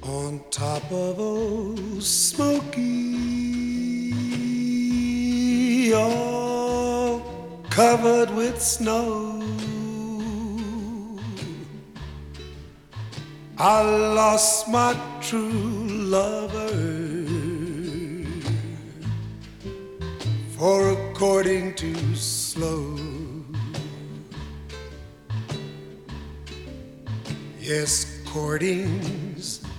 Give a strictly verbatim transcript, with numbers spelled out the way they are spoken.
on top of old Smoky, all covered with snow. I lost my true lover, for a courting too slow. Yes, courting's